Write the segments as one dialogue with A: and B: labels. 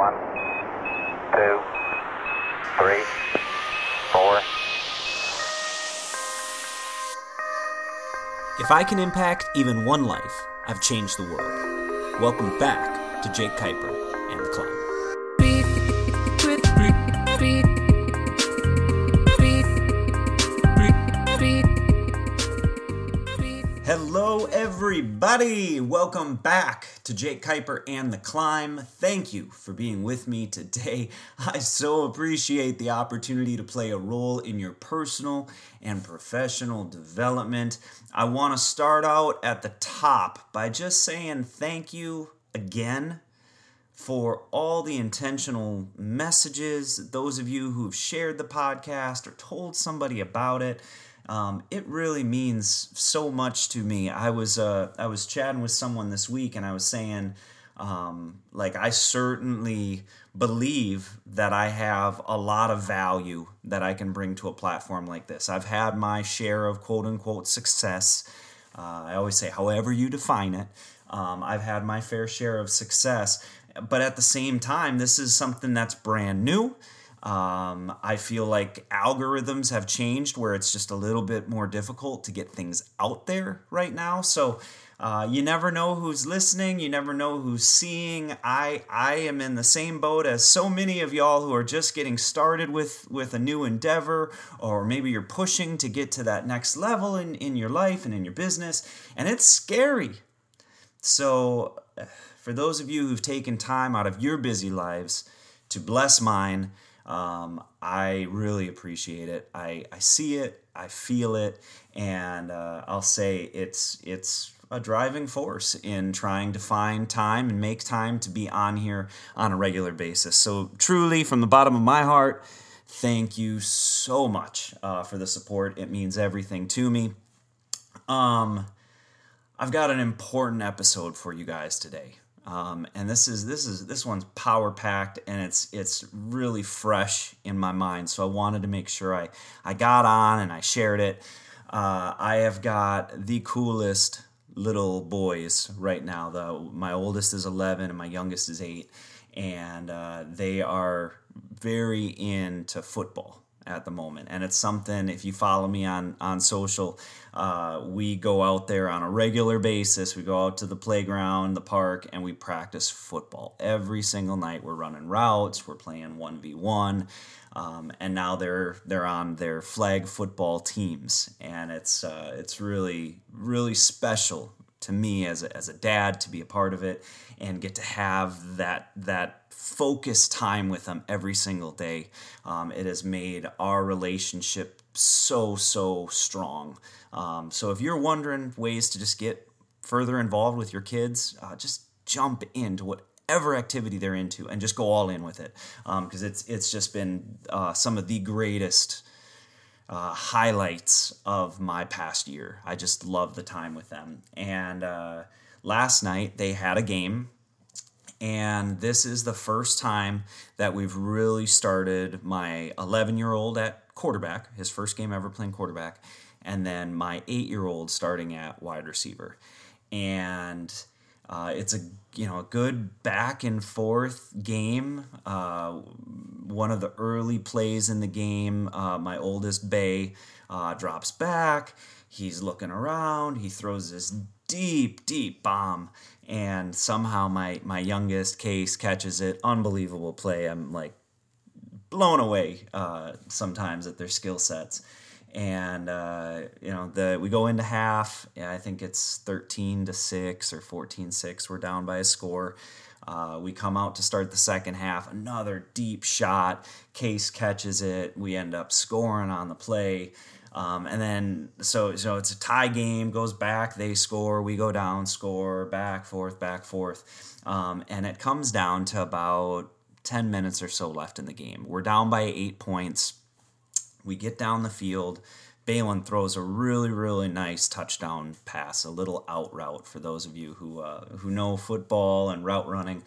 A: 1, 2, 3, 4.
B: If I can impact even one life, I've changed the world. Welcome back to Jake Kuiper and the Climb. Hello, everybody. Welcome back to Jake Kuiper and the Climb. Thank you for being with me today. I so appreciate the opportunity to play a role in your personal and professional development. I want to start out at the top by just saying thank you again for all the intentional messages, those of you who've shared the podcast or told somebody about it. It really means so much to me. I was chatting with someone this week, and I was saying, I certainly believe that I have a lot of value that I can bring to a platform like this. I've had my share of quote-unquote success. I always say, however you define it. I've had my fair share of success. But at the same time, this is something that's brand new. I feel like algorithms have changed where it's just a little bit more difficult to get things out there right now. So you never know who's listening. You never know who's seeing. I am in the same boat as so many of y'all who are just getting started with a new endeavor, or maybe you're pushing to get to that next level in your life and in your business, and it's scary. So for those of you who've taken time out of your busy lives to bless mine, I really appreciate it. I see it, I feel it, and I'll say it's a driving force in trying to find time and make time to be on here on a regular basis. So truly, from the bottom of my heart, thank you so much for the support. It means everything to me. I've got an important episode for you guys today. And this one's power packed, and it's really fresh in my mind. So I wanted to make sure I got on and I shared it. I have got the coolest little boys right now. My oldest is 11 and my youngest is 8, and they are very into football at the moment. And it's something, if you follow me on social, we go out there on a regular basis. We go out to the playground, the park, and we practice football. Every single night we're running routes, we're playing 1v1, and now they're on their flag football teams. And it's really, really special to me as a dad to be a part of it and get to have that focus time with them every single day. It has made our relationship so strong. So if you're wondering ways to just get further involved with your kids, just jump into whatever activity they're into and just go all in with it. Because it's just been some of the greatest highlights of my past year. I just love the time with them. And last night they had a game. And this is the first time that we've really started my 11-year-old at quarterback, his first game ever playing quarterback, and then my 8-year-old starting at wide receiver. And it's a good back and forth game. One of the early plays in the game, my oldest, Bay, drops back. He's looking around. He throws this deep bomb, and somehow my youngest, Case, catches it. Unbelievable play. I'm like blown away sometimes at their skill sets. And we go into half. I think it's 13-6 or 14-6. We're down by a score. We come out to start the second half. Another deep shot. Case catches it. We end up scoring on the play. And then, so it's a tie game, goes back, they score, we go down, score, back, forth. And it comes down to about 10 minutes or so left in the game. We're down by 8 points. We get down the field. Balin throws a really, really nice touchdown pass, a little out route for those of you who know football and route running.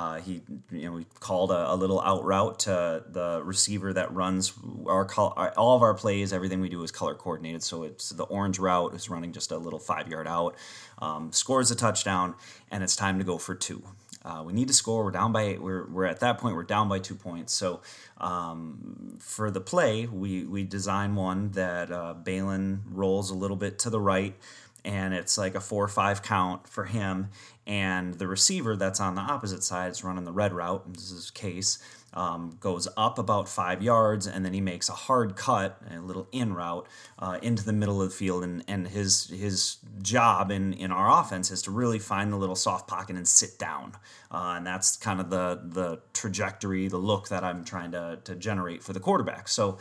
B: We called a little out route to the receiver that runs all of our plays. Everything we do is color coordinated, so it's the orange route is running just a little 5-yard out, scores a touchdown, and it's time to go for 2. We need to score. We're down by 8. We're at that point. We're down by 2 points. So for the play, we design one that Balin rolls a little bit to the right, and it's like a 4-5 count for him. And the receiver that's on the opposite side is running the red route. This is Case. Goes up about 5 yards, and then he makes a hard cut, a little in route, into the middle of the field. And his job in our offense is to really find the little soft pocket and sit down. And that's kind of the trajectory, the look that I'm trying to generate for the quarterback. So,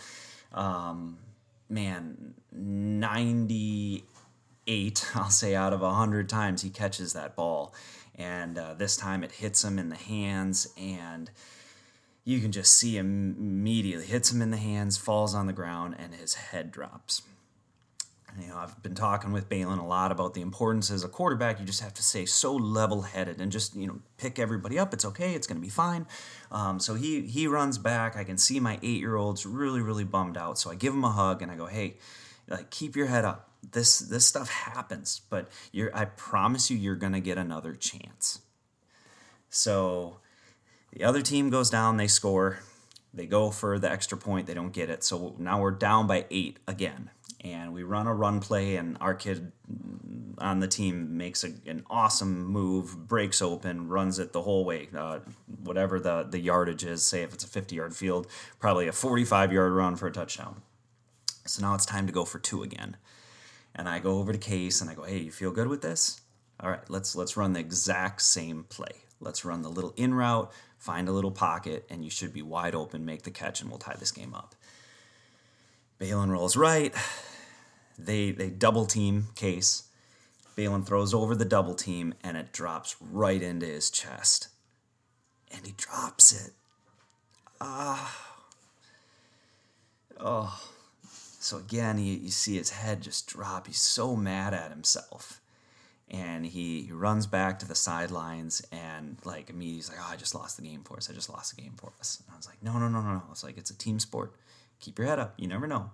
B: 98, I'll say, out of 100 times he catches that ball. And this time it hits him in the hands, and you can just see him immediately hits him in the hands, falls on the ground, and his head drops. I've been talking with Balin a lot about the importance as a quarterback. You just have to stay so level-headed and just, pick everybody up. It's okay. It's going to be fine. So he runs back. I can see my 8-year-old's really, really bummed out. So I give him a hug and I go, hey, keep your head up. This stuff happens, but I promise you're going to get another chance. So the other team goes down, they score, they go for the extra point, they don't get it. So now we're down by 8 again. And we run a run play, and our kid on the team makes an awesome move, breaks open, runs it the whole way, whatever the yardage is. Say if it's a 50-yard field, probably a 45-yard run for a touchdown. So now it's time to go for 2 again. And I go over to Case, and I go, hey, you feel good with this? All right, let's run the exact same play. Let's run the little in route, find a little pocket, and you should be wide open, make the catch, and we'll tie this game up. Balin rolls right. They double team Case. Balin throws over the double team, and it drops right into his chest. And he drops it. So again, you see his head just drop. He's so mad at himself. And he runs back to the sidelines and immediately he's like, I just lost the game for us. And I was like, no. It's like, it's a team sport. Keep your head up. You never know.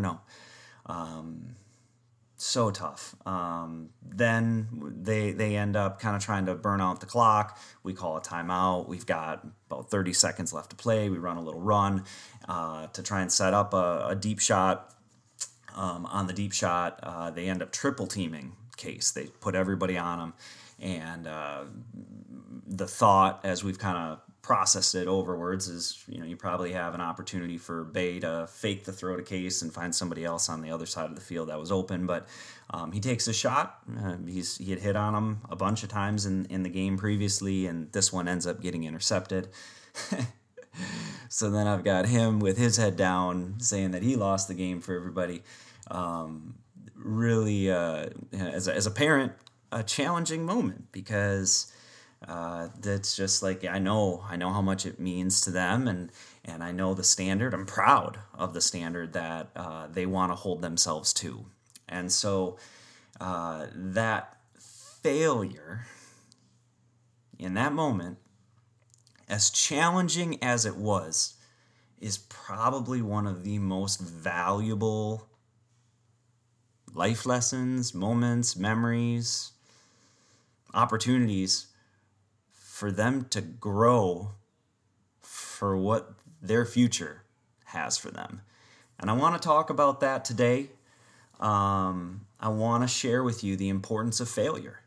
B: So tough. Then they end up kind of trying to burn out the clock. We call a timeout. We've got about 30 seconds left to play. We run a little run to try and set up a deep shot. On the deep shot, they end up triple teaming Case. They put everybody on him. And the thought, as we've kind of processed it overwards, is you probably have an opportunity for Bay to fake the throw to Case and find somebody else on the other side of the field that was open. But he takes a shot. He had hit on him a bunch of times in the game previously, and this one ends up getting intercepted. So then I've got him with his head down saying that he lost the game for everybody. Really, as a parent, a challenging moment, because that's just I know how much it means to them, and I know the standard. I'm proud of the standard that they want to hold themselves to. And so that failure in that moment, as challenging as it was, is probably one of the most valuable life lessons, moments, memories, opportunities for them to grow for what their future has for them. And I want to talk about that today. I want to share with you the importance of failure.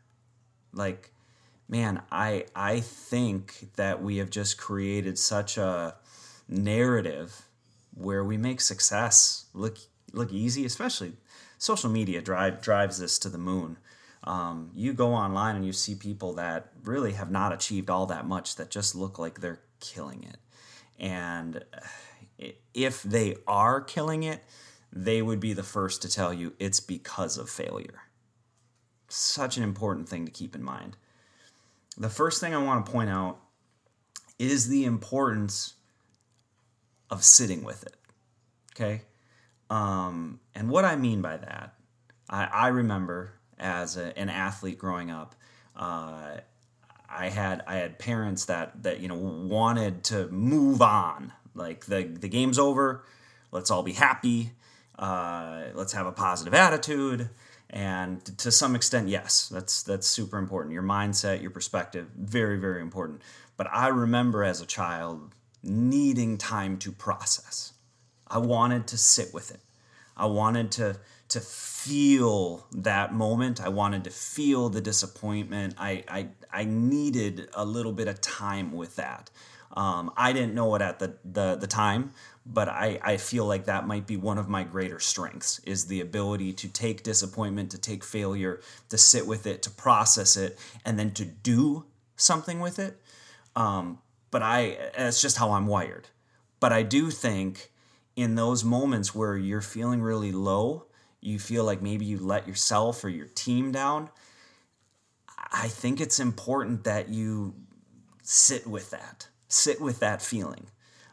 B: I think that we have just created such a narrative where we make success look easy, especially social media drives this to the moon. You go online and you see people that really have not achieved all that much that just look like they're killing it. And if they are killing it, they would be the first to tell you it's because of failure. Such an important thing to keep in mind. The first thing I want to point out is the importance of sitting with it. Okay? And what I mean by that, I remember as an athlete growing up, I had parents that wanted to move on. The game's over, let's all be happy, let's have a positive attitude. And to some extent, yes, that's super important. Your mindset, your perspective, very, very important. But I remember as a child needing time to process. I wanted to sit with it. I wanted to feel that moment. I wanted to feel the disappointment. I needed a little bit of time with that. I didn't know it at the time, but I feel like that might be one of my greater strengths, is the ability to take disappointment, to take failure, to sit with it, to process it, and then to do something with it. But it's just how I'm wired. But I do think in those moments where you're feeling really low, you feel like maybe you let yourself or your team down, I think it's important that you sit with that feeling.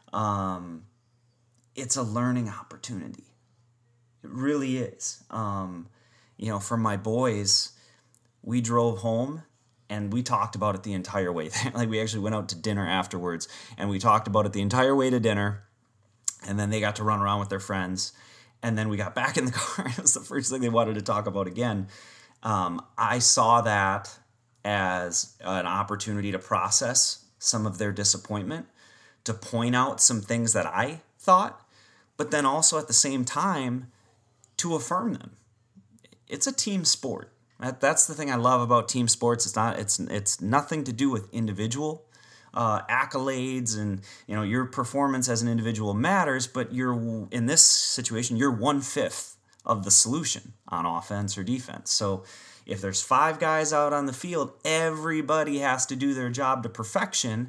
B: It's a learning opportunity. It really is. For my boys, we drove home and we talked about it the entire way. Like, we actually went out to dinner afterwards and we talked about it the entire way to dinner. And then they got to run around with their friends. And then we got back in the car. It was the first thing they wanted to talk about again. I saw that as an opportunity to process some of their disappointment, to point out some things that I thought, but then also at the same time to affirm them. It's a team sport. That's the thing I love about team sports. It's nothing to do with individual accolades, and your performance as an individual matters, but in this situation, you're 1/5 of the solution on offense or defense. So if there's 5 guys out on the field, everybody has to do their job to perfection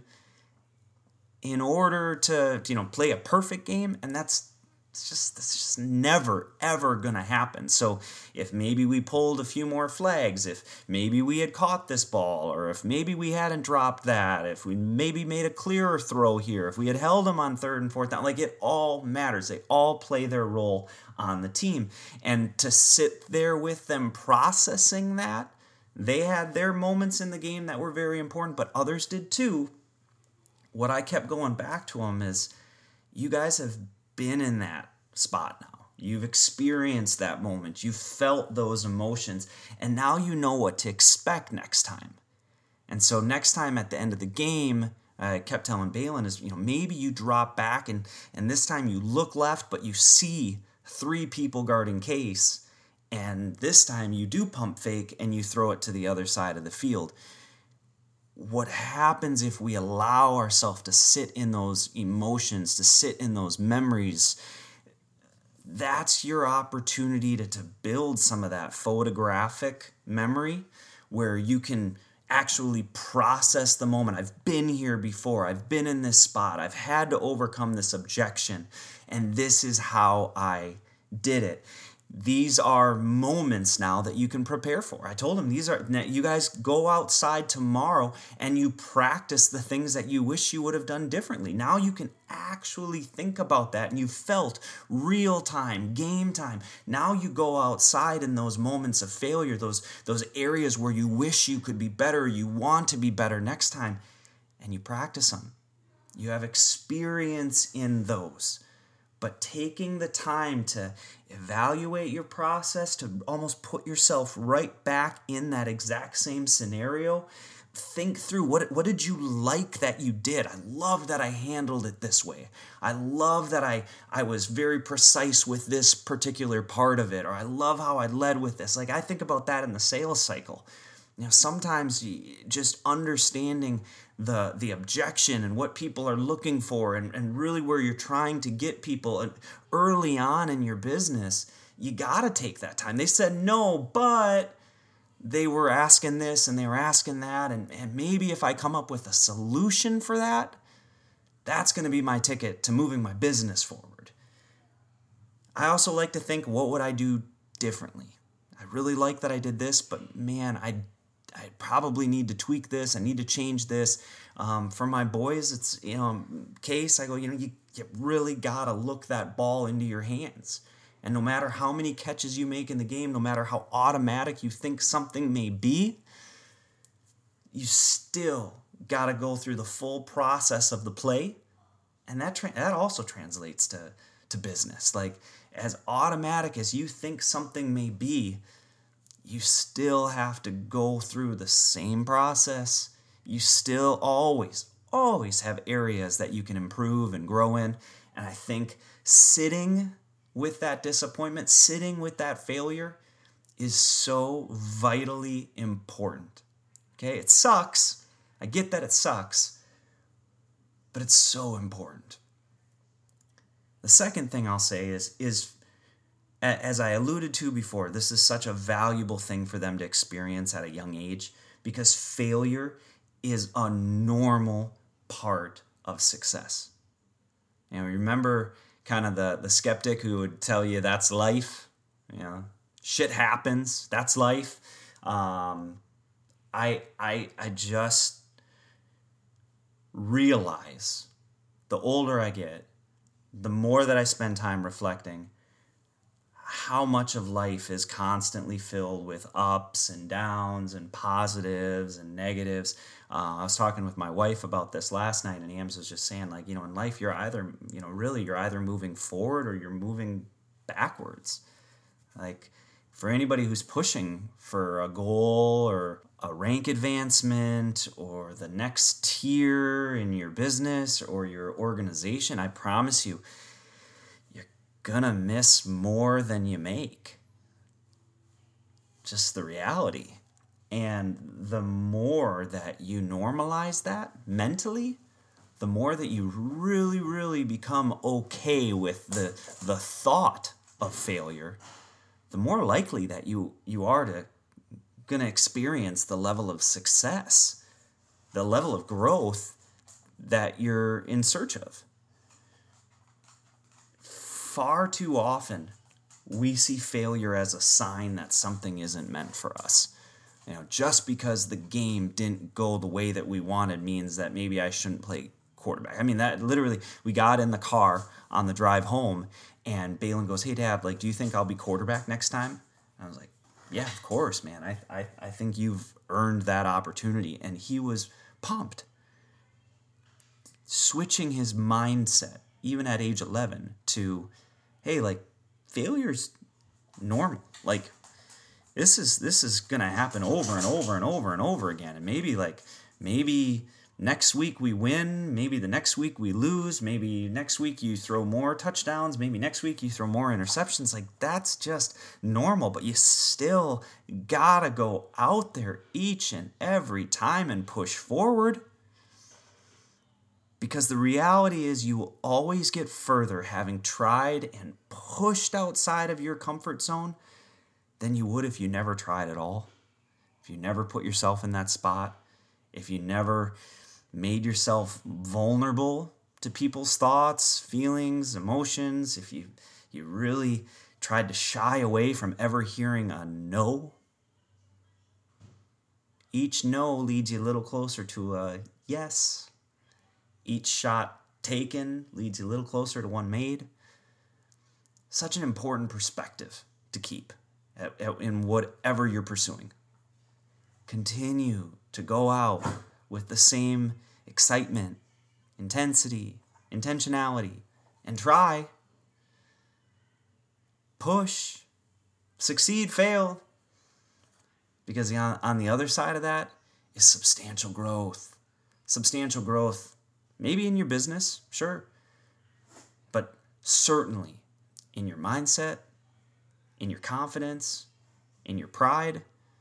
B: in order to play a perfect game, and that's just never, ever going to happen. So if maybe we pulled a few more flags, if maybe we had caught this ball, or if maybe we hadn't dropped that, if we maybe made a clearer throw here, if we had held them on 3rd and 4th down, like, it all matters. They all play their role on the team. And to sit there with them processing that, they had their moments in the game that were very important, but others did too. What I kept going back to them is, you guys have been in that spot now. You've experienced that moment. You've felt those emotions. And now you know what to expect next time. And so next time at the end of the game, I kept telling Balin is, maybe you drop back and this time you look left, but you see 3 people guarding Case. And this time you do pump fake and you throw it to the other side of the field. What happens if we allow ourselves to sit in those emotions, to sit in those memories? That's your opportunity to build some of that photographic memory where you can actually process the moment. I've been here before. I've been in this spot. I've had to overcome this objection, and this is how I did it. These are moments now that you can prepare for. I told him, you guys go outside tomorrow and you practice the things that you wish you would have done differently. Now you can actually think about that, and you felt real time, game time. Now you go outside in those moments of failure, those areas where you wish you could be better, you want to be better next time, and you practice them. You have experience in those. But taking the time to evaluate your process, to almost put yourself right back in that exact same scenario, think through what did you like that you did? I love that I handled it this way. I love that I was very precise with this particular part of it, or I love how I led with this. Like, I think about that in the sales cycle. Sometimes just understanding the objection and what people are looking for, and really where you're trying to get people early on in your business, you got to take that time. They said no, but they were asking this and they were asking that, and maybe if I come up with a solution for that, that's going to be my ticket to moving my business forward. I also like to think, what would I do differently? I really like that I did this, but man, I probably need to tweak this. I need to change this. For my boys, it's, Case, I go, you really got to look that ball into your hands. And no matter how many catches you make in the game, no matter how automatic you think something may be, you still got to go through the full process of the play. And that also translates to business. Like, as automatic as you think something may be, you still have to go through the same process. You still always have areas that you can improve and grow in. And I think sitting with that disappointment, sitting with that failure is so vitally important. Okay, it sucks. I get that it sucks, but it's so important. The second thing I'll say is as I alluded to before, this is such a valuable thing for them to experience at a young age because failure is a normal part of success. And remember kind of the skeptic who would tell you that's life, shit happens, that's life. I just realize the older I get, the more that I spend time reflecting, how much of life is constantly filled with ups and downs and positives and negatives. I was talking with my wife about this last night, and Ams was just saying, like, in life you're either, you're either moving forward or you're moving backwards. Like, for anybody who's pushing for a goal or a rank advancement or the next tier in your business or your organization, I promise you, gonna miss more than you make. Just the reality. And the more that you normalize that mentally, the more that you really, really become okay with the thought of failure, the more likely that you are to gonna experience the level of success, the level of growth that you're in search of. Far too often, we see failure as a sign that something isn't meant for us. Just because the game didn't go the way that we wanted means that maybe I shouldn't play quarterback. I mean, that literally, we got in the car on the drive home, and Balin goes, "Hey, Dad, do you think I'll be quarterback next time?" And I was like, "Yeah, of course, man. I think you've earned that opportunity." And he was pumped. Switching his mindset, even at age 11, to, hey, failure's normal. This is gonna happen over and over and over and over again. And maybe next week we win, maybe the next week we lose, maybe next week you throw more touchdowns, maybe next week you throw more interceptions. That's just normal, but you still gotta go out there each and every time and push forward. Because the reality is you will always get further having tried and pushed outside of your comfort zone than you would if you never tried at all. If you never put yourself in that spot, if you never made yourself vulnerable to people's thoughts, feelings, emotions, if you really tried to shy away from ever hearing a no. Each no leads you a little closer to a yes. Each shot taken leads you a little closer to one made. Such an important perspective to keep in whatever you're pursuing. Continue to go out with the same excitement, intensity, intentionality, and try. Push. Succeed, fail. Because on the other side of that is substantial growth. Substantial growth. Maybe in your business, sure, but certainly in your mindset, in your confidence, in your pride,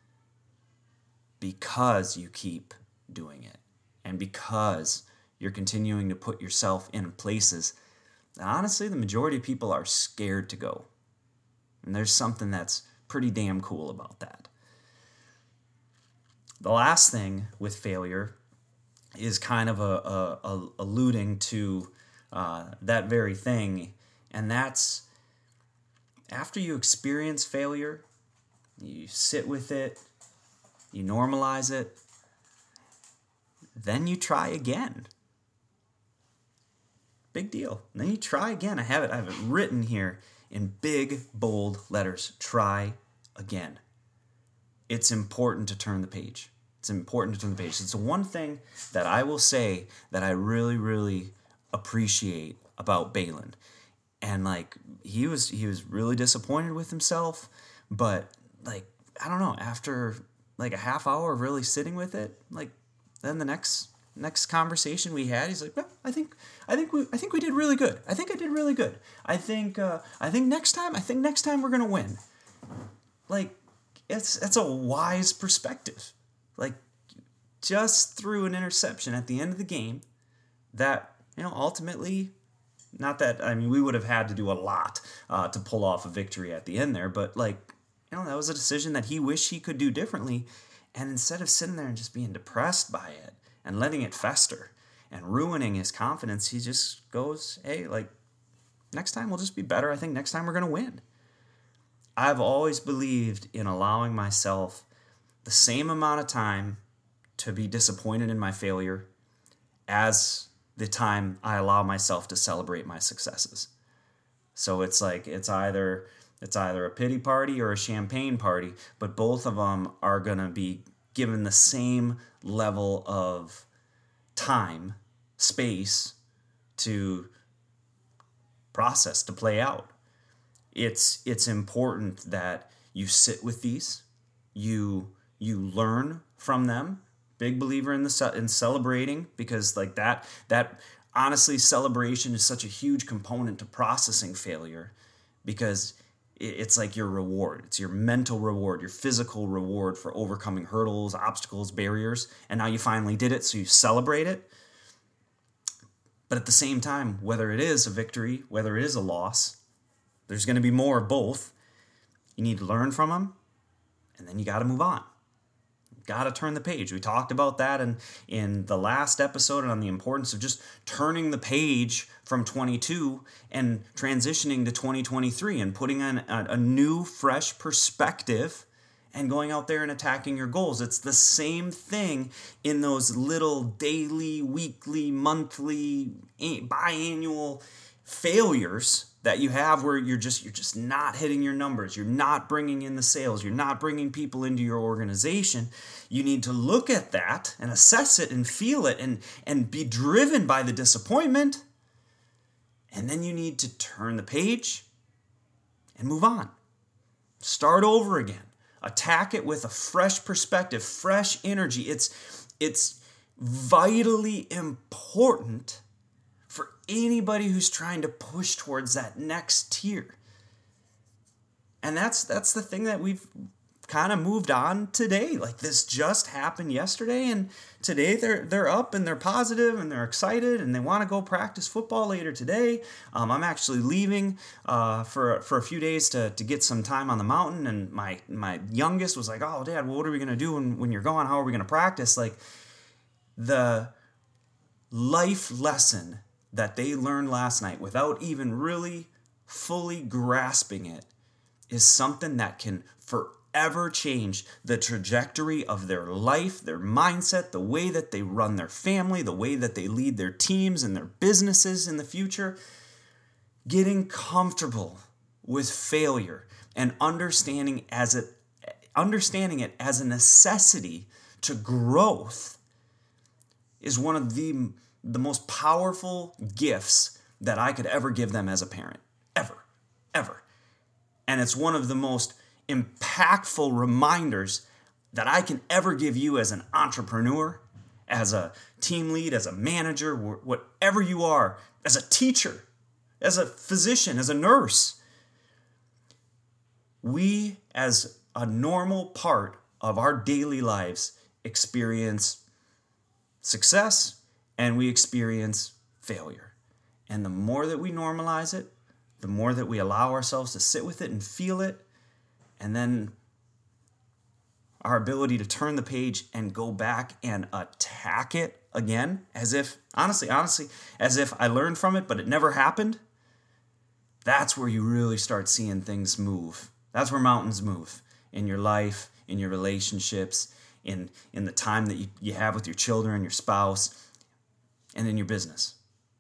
B: because you keep doing it and because you're continuing to put yourself in places that honestly the majority of people are scared to go. And there's something that's pretty damn cool about that. The last thing with failure is kind of alluding to that very thing, and that's after you experience failure, you sit with it, you normalize it, then you try again. Big deal. Then you try again. I have it written here in big, bold letters. Try again. It's important to turn the page. It's important to turn the page. It's the one thing that I will say that I really, really appreciate about Balin. And he was really disappointed with himself, but I don't know, after like a half hour of really sitting with it, like then the next conversation we had, he's like, well, I think we did really good. I think I did really good. I think next time we're gonna win. Like, it's a wise perspective. Like, just threw an interception at the end of the game that, ultimately, not that, I mean, we would have had to do a lot to pull off a victory at the end there, but like, that was a decision that he wished he could do differently. And instead of sitting there and just being depressed by it and letting it fester and ruining his confidence, he just goes, hey, like, next time we'll just be better. I think next time we're going to win. I've always believed in allowing myself the same amount of time to be disappointed in my failure as the time I allow myself to celebrate my successes. So it's like, it's either a pity party or a champagne party, but both of them are going to be given the same level of time, space to process, to play out. It's important that you sit with these, you learn from them. Big believer in celebrating, because like that honestly, celebration is such a huge component to processing failure, because it's like your reward. It's your mental reward, your physical reward for overcoming hurdles, obstacles, barriers, and now you finally did it, so you celebrate it. But at the same time, whether it is a victory, whether it is a loss, there's going to be more of both. You need to learn from them, and then you got to move on. Got to turn the page. We talked about that in the last episode on the importance of just turning the page from 22 and transitioning to 2023 and putting on a new, fresh perspective and going out there and attacking your goals. It's the same thing in those little daily, weekly, monthly, biannual failures that you have where you're just not hitting your numbers. You're not bringing in the sales. You're not bringing people into your organization. You need to look at that and assess it and feel it and be driven by the disappointment. And then you need to turn the page and move on. Start over again. Attack it with a fresh perspective, fresh energy. It's vitally important for anybody who's trying to push towards that next tier. And that's the thing that we've kind of moved on today. Like, this just happened yesterday, and today they're up and they're positive and they're excited and they want to go practice football later today. I'm actually leaving for a few days to get some time on the mountain, and my youngest was like, "Oh, Dad, what are we going to do when you're gone? How are we going to practice?" Like, the life lesson that they learned last night without even really fully grasping it is something that can forever change the trajectory of their life, their mindset, the way that they run their family, the way that they lead their teams and their businesses in the future. Getting comfortable with failure and understanding it as a necessity to growth is one of the most powerful gifts that I could ever give them as a parent. Ever. And it's one of the most impactful reminders that I can ever give you as an entrepreneur, as a team lead, as a manager, whatever you are, as a teacher, as a physician, as a nurse. We, as a normal part of our daily lives, experience success and we experience failure. And the more that we normalize it, the more that we allow ourselves to sit with it and feel it, and then our ability to turn the page and go back and attack it again, as if, honestly, as if I learned from it, but it never happened, that's where you really start seeing things move. That's where mountains move in your life, in your relationships, in the time that you have with your children, your spouse, and in your business.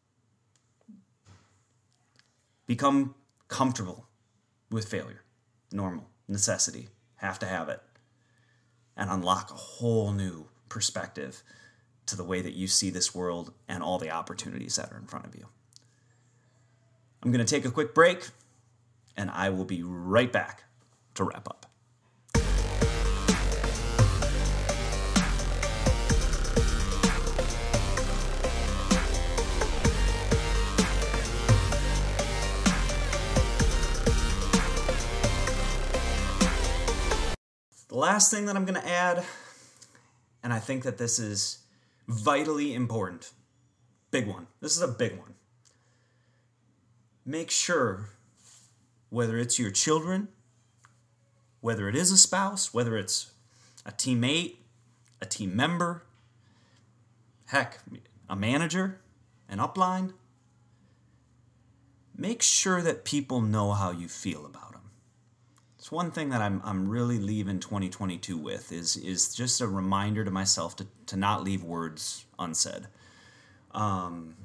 B: Become comfortable with failure. Normal. Necessity. Have to have it. And unlock a whole new perspective to the way that you see this world and all the opportunities that are in front of you. I'm going to take a quick break, and I will be right back to wrap up. last thing that I'm going to add, and I think that this is vitally important, big one. This is a big one. Make sure, whether it's your children, whether it is a spouse, whether it's a teammate, a team member, heck, a manager, an upline, make sure that people know how you feel about them. It's one thing that I'm really leaving 2022 with is just a reminder to myself to not leave words unsaid. Man,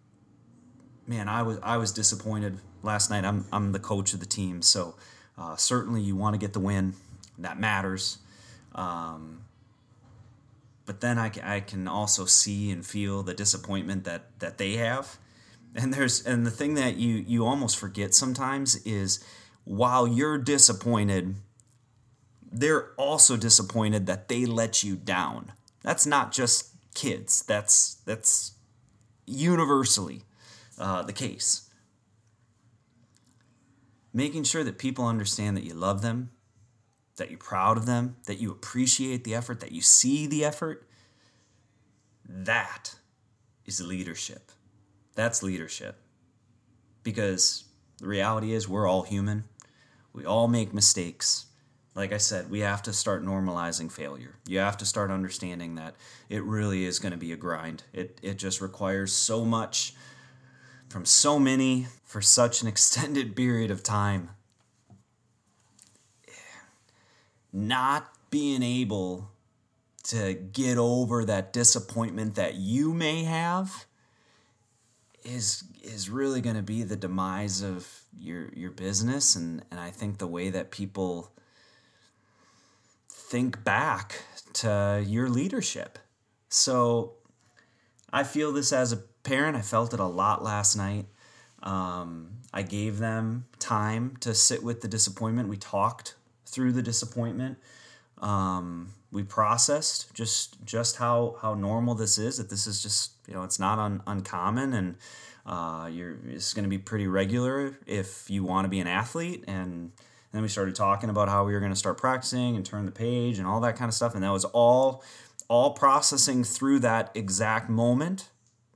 B: I was disappointed last night. I'm the coach of the team, so certainly you want to get the win. That matters. But then I can also see and feel the disappointment that they have. And the thing that you almost forget sometimes is, while you're disappointed, they're also disappointed that they let you down. That's not just kids. That's universally the case. Making sure that people understand that you love them, that you're proud of them, that you appreciate the effort, that you see the effort, that is leadership. That's leadership. Because the reality is we're all human. We all make mistakes. Like I said, we have to start normalizing failure. You have to start understanding that it really is going to be a grind. It just requires so much from so many for such an extended period of time. Not being able to get over that disappointment that you may have is really going to be the demise of your business, and I think the way that people think back to your leadership. So I feel this as a parent. I felt it a lot last night. I gave them time to sit with the disappointment. We talked through the disappointment. We processed just how normal this is, that this is just, it's not uncommon, and it's going to be pretty regular if you want to be an athlete. And then we started talking about how we were going to start practicing and turn the page and all that kind of stuff. And that was all processing through that exact moment.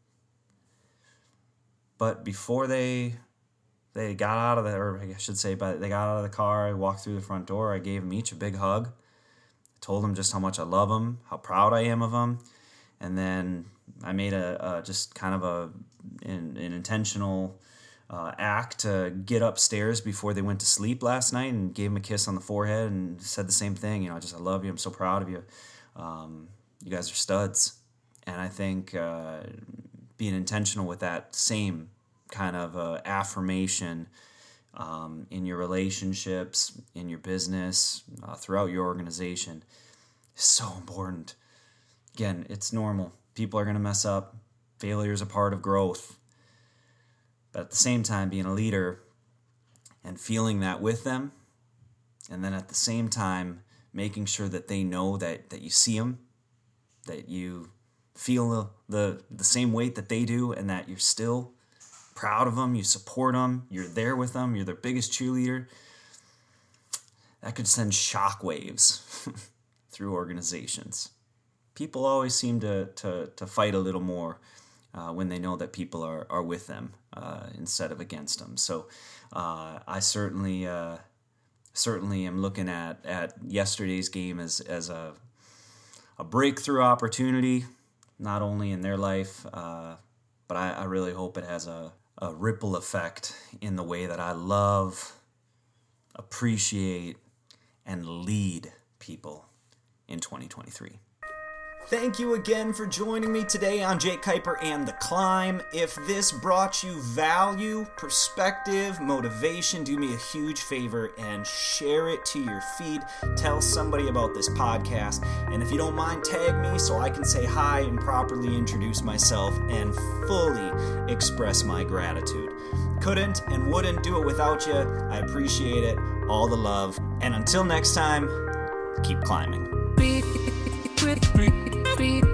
B: But before they got out of they got out of the car, I walked through the front door, I gave them each a big hug. I told them just how much I love them, how proud I am of them. And then I made just kind of an intentional act to get upstairs before they went to sleep last night, and gave them a kiss on the forehead and said the same thing. I love you. I'm so proud of you. You guys are studs. And I think being intentional with that same kind of affirmation in your relationships, in your business, throughout your organization is so important. Again, it's normal. People are going to mess up. Failure is a part of growth. But at the same time, being a leader and feeling that with them, and then at the same time, making sure that they know that you see them, that you feel the same weight that they do, and that you're still proud of them, you support them, you're there with them, you're their biggest cheerleader, that could send shockwaves through organizations. People always seem to fight a little more when they know that people are with them instead of against them. So I certainly am looking at yesterday's game as a breakthrough opportunity, not only in their life, but I really hope it has a ripple effect in the way that I love, appreciate, and lead people in 2023. Thank you again for joining me today on Jake Kuiper and The Climb. If this brought you value, perspective, motivation, do me a huge favor and share it to your feed. Tell somebody about this podcast. And if you don't mind, tag me so I can say hi and properly introduce myself and fully express my gratitude. Couldn't and wouldn't do it without you. I appreciate it. All the love. And until next time, keep climbing.
C: Beat.